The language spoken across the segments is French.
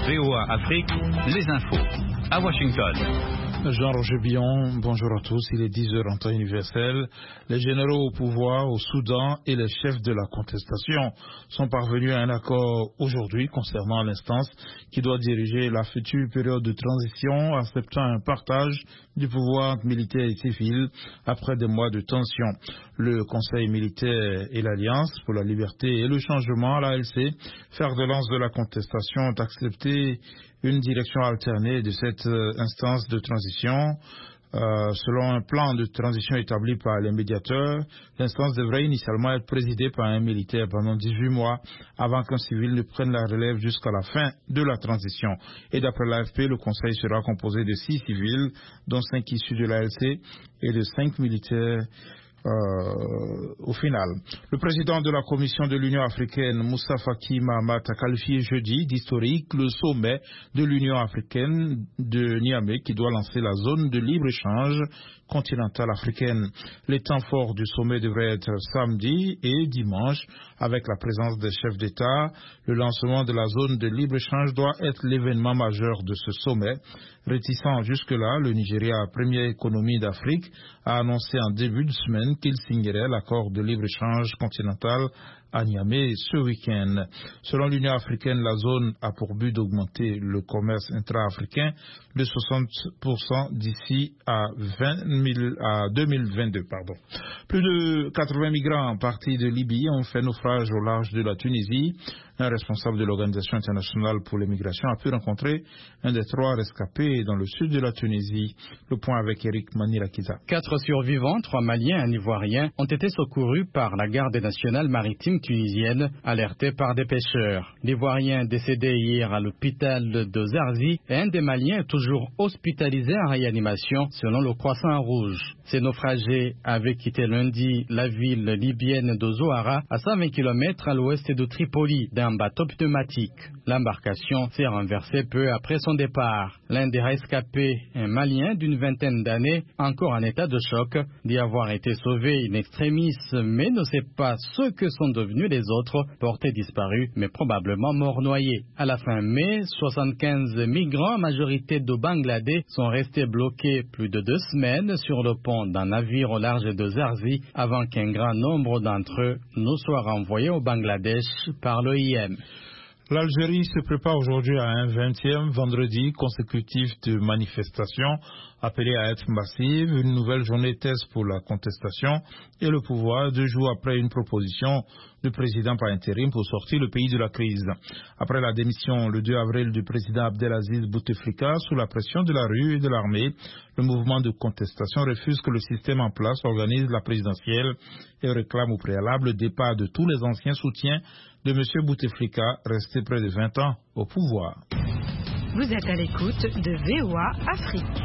VOA Afrique, les infos. À Washington. Jean-Roger Billon, bonjour à tous. Il est 10h en temps universel. Les généraux au pouvoir au Soudan et les chefs de la contestation sont parvenus à un accord aujourd'hui concernant l'instance qui doit diriger la future période de transition, acceptant un partage du pouvoir militaire et civil après des mois de tension. Le Conseil militaire et l'Alliance pour la liberté et le changement, l'ALC, fer de lance de la contestation, ont accepté une direction alternée de cette instance de transition. Selon un plan de transition établi par les médiateurs, l'instance devrait initialement être présidée par un militaire pendant 18 mois avant qu'un civil ne prenne la relève jusqu'à la fin de la transition. Et d'après l'AFP, le conseil sera composé de 6 civils, dont 5 issus de l'ALC et de 5 militaires au final. Le président de la Commission de l'Union africaine, Moussa Faki Mahamat, a qualifié jeudi d'historique le sommet de l'Union africaine de Niamey qui doit lancer la zone de libre-échange continentale africaine. Les temps forts du sommet devraient être samedi et dimanche avec la présence des chefs d'État. Le lancement de la zone de libre-échange doit être l'événement majeur de ce sommet. Réticent jusque-là, le Nigeria, première économie d'Afrique, a annoncé en début de semaine qu'il signerait l'accord de libre-échange continental à Niamey ce week-end. Selon l'Union africaine, la zone a pour but d'augmenter le commerce intra-africain de 60% d'ici à 2022. Plus de 80 migrants partis de Libye ont fait naufrage au large de la Tunisie. Un responsable de l'Organisation internationale pour les migrations a pu rencontrer un des 3 rescapés dans le sud de la Tunisie. Le point avec Eric Manirakiza. 4 survivants, 3 Maliens et un Ivoirien, ont été secourus par la garde nationale maritime tunisienne, alertés par des pêcheurs. L'Ivoirien décédé hier à l'hôpital de Zarzi et un des Maliens est toujours hospitalisé en réanimation selon le Croissant Rouge. Ces naufragés avaient quitté lundi la ville libyenne de Zouara à 120 km à l'ouest de Tripoli d'un bateau pneumatique. L'embarcation s'est renversée peu après son départ. L'un des rescapés, un Malien d'une vingtaine d'années, encore en état de choc, dit avoir été sauvé in extremis, mais ne sait pas ce que sont devenus les autres, portés disparus, mais probablement morts noyés. À la fin mai, 75 migrants, majorité de Bangladesh, sont restés bloqués plus de 2 semaines sur le pont d'un navire au large de Zarzi avant qu'un grand nombre d'entre eux ne soient renvoyés au Bangladesh par l'OIM. L'Algérie se prépare aujourd'hui à un 20e vendredi consécutif de manifestations appelées à être massives, une nouvelle journée test pour la contestation et le pouvoir 2 jours après une proposition du président par intérim pour sortir le pays de la crise. Après la démission le 2 avril du président Abdelaziz Bouteflika sous la pression de la rue et de l'armée, le mouvement de contestation refuse que le système en place organise la présidentielle et réclame au préalable le départ de tous les anciens soutiens de M. Bouteflika, resté près de 20 ans au pouvoir. Vous êtes à l'écoute de VOA Afrique.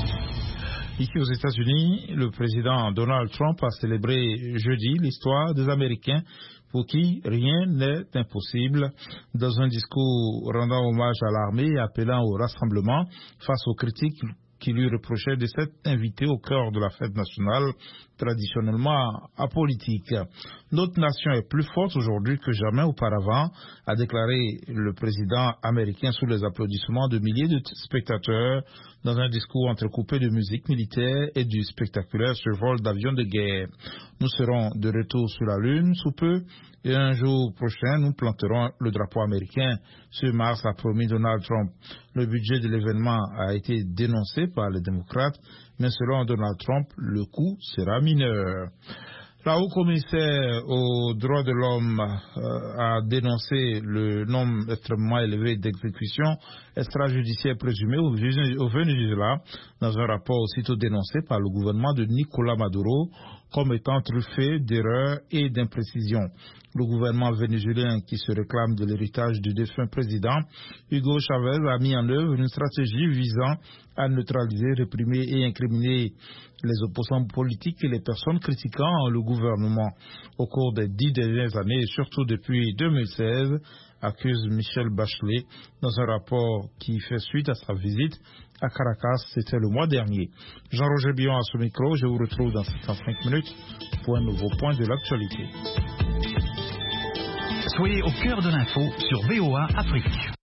Ici aux États-Unis, le président Donald Trump a célébré jeudi l'histoire des Américains pour qui rien n'est impossible. Dans un discours rendant hommage à l'armée et appelant au rassemblement face aux critiques qui lui reprochait de s'être invité au cœur de la fête nationale, traditionnellement apolitique. Notre nation est plus forte aujourd'hui que jamais auparavant, a déclaré le président américain sous les applaudissements de milliers de spectateurs dans un discours entrecoupé de musique militaire et du spectaculaire survol d'avions de guerre. Nous serons de retour sur la Lune sous peu et un jour prochain, nous planterons le drapeau américain. Ce mars, a promis Donald Trump. Le budget de l'événement a été dénoncé par les démocrates, mais selon Donald Trump, le coût sera mineur. La haut-commissaire aux droits de l'homme a dénoncé le nombre extrêmement élevé d'exécutions extrajudiciaires présumées au Venezuela dans un rapport aussitôt dénoncé par le gouvernement de Nicolás Maduro comme étant truffé d'erreurs et d'imprécisions. Le gouvernement vénézuélien qui se réclame de l'héritage du défunt président Hugo Chavez a mis en œuvre une stratégie visant à neutraliser, réprimer et incriminer les opposants politiques et les personnes critiquant le gouvernement. Au cours des 10 dernières années et surtout depuis 2016, accuse Michelle Bachelet dans un rapport qui fait suite à sa visite à Caracas, c'était le mois dernier. Jean-Roger Billon à ce micro, je vous retrouve dans 55 minutes pour un nouveau point de l'actualité. Soyez au cœur de l'info sur VOA Afrique.